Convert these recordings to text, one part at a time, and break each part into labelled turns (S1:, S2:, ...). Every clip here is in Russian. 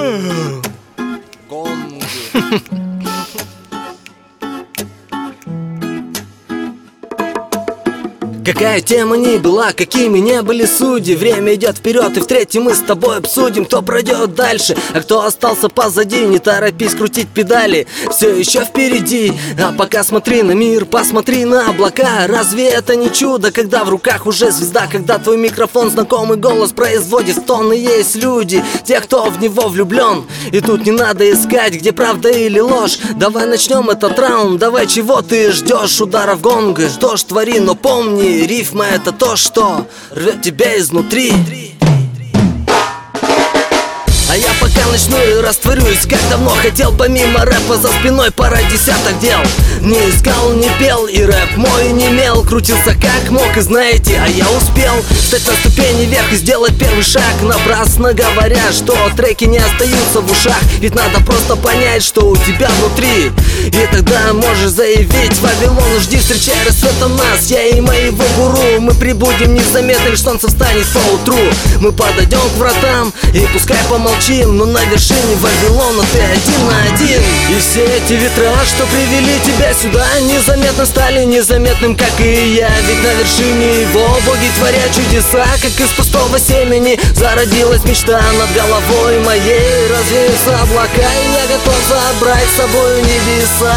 S1: Гонг.
S2: Какая тема ни была, какими не были судьи, время идет вперед, и в третьем мы с тобой обсудим, кто пройдет дальше, а кто остался позади. Не торопись крутить педали, все еще впереди. А пока смотри на мир, посмотри на облака. Разве это не чудо, когда в руках уже звезда, когда твой микрофон знакомый голос производит стон? И есть люди, те, кто в него влюблен, и тут не надо искать, где правда или ложь. Давай начнем этот раунд, давай, чего ты ждешь? Ударов гонга, что ж твори, но помни, рифма — это то, что рвет тебя изнутри. А я пока начну и растворюсь, как давно хотел. Помимо рэпа за спиной пара десяток дел. Не искал, не пел, и рэп мой не имел. Крутился как мог, и знаете, а я успел встать на ступени вверх и сделать первый шаг. Напрасно говорят, что треки не остаются в ушах, ведь надо просто понять, что у тебя внутри. И тогда можешь заявить: Вавилон, жди, встречай рассветом нас, я и моего гуру. Мы прибудем незаметно, лишь солнце встанет поутру. Мы подойдем к вратам, и пускай помолчим, но на вершине Вавилона ты один на один. И все эти ветра, что привели тебя сюда, незаметно стали незаметным, как и я. Ведь на вершине его боги творят чудеса, как из пустого семени зародилась мечта над головой моей. Развеются облака, и я готов забрать с собой небеса.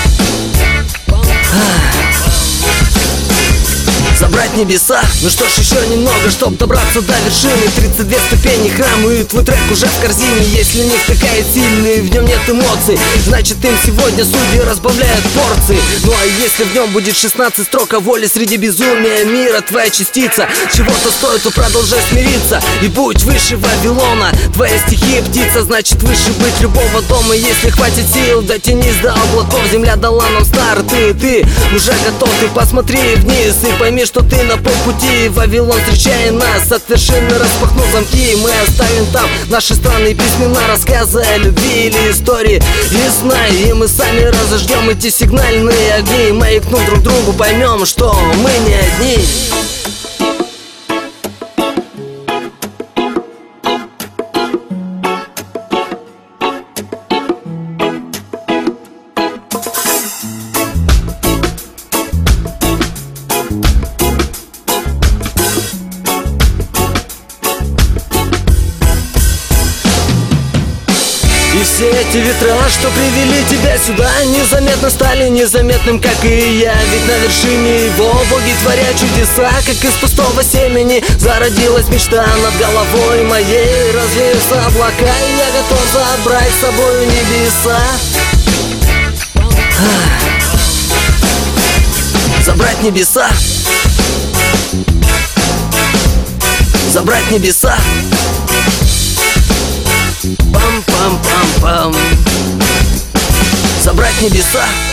S2: Забрать небеса. Ну что ж, еще немного, чтоб добраться до вершины. 32 ступени храма, и твой трек уже в корзине. Если не втыкает сильный, в нем нет эмоций, значит им сегодня судьи разбавляют порции. Ну а если в нем будет 16 строк о воле среди безумия мира, твоя частица чего-то стоит, то продолжай смириться и будь выше Вавилона. Твоя стихия птица, значит выше быть любого дома. Если хватит сил, дотянись до облаков, земля дала нам старт. Ты уже готов, ты посмотри вниз и пойми, что ты на полпути. Вавилон, встречай нас, от вершины распахнув замки. Мы оставим там наши странные письмена, рассказы о любви или истории из сна. И мы сами разожгем эти сигнальные огни, маякнув друг другу, поймем, что мы не одни. И все эти ветра, что привели тебя сюда, незаметно стали незаметным, как и я. Ведь на вершине его боги творят чудеса, как из пустого семени зародилась мечта над головой моей. Развеются облака, и я готов забрать с собой небеса. Забрать небеса. Забрать небеса. Пам-пам-пам-пам. Забрать небеса.